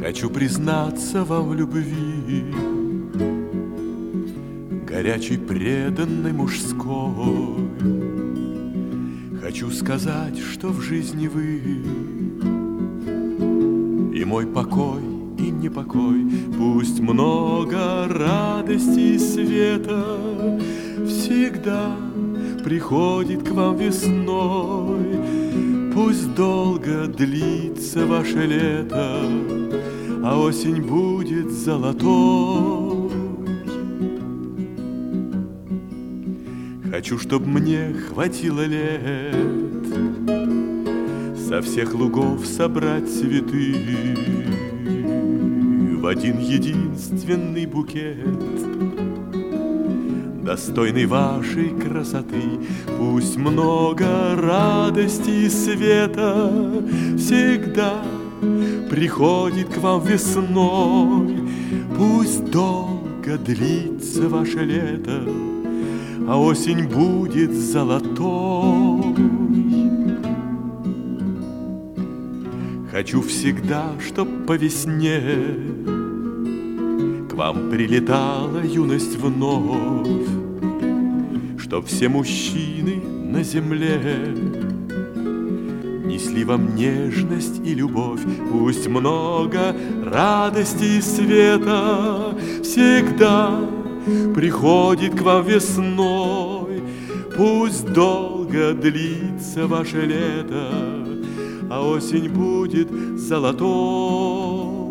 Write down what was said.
Хочу признаться вам в любви, горячей, преданной, мужской. Хочу сказать, что в жизни вы и мой покой, и непокой. Пусть много радости и света всегда приходит к вам весной. Пусть долго длится ваше лето, а осень будет золотой. Хочу, чтоб мне хватило лет со всех лугов собрать цветы в один единственный букет, достойный вашей красоты. Пусть много радости и света всегда приходит к вам весной. Пусть долго длится ваше лето, а осень будет золотой. Хочу всегда, чтоб по весне к вам прилетала юность вновь, чтоб все мужчины на земле несли вам нежность и любовь. Пусть много радости и света всегда приходит к вам весной. Пусть долго длится ваше лето, а осень будет золотой.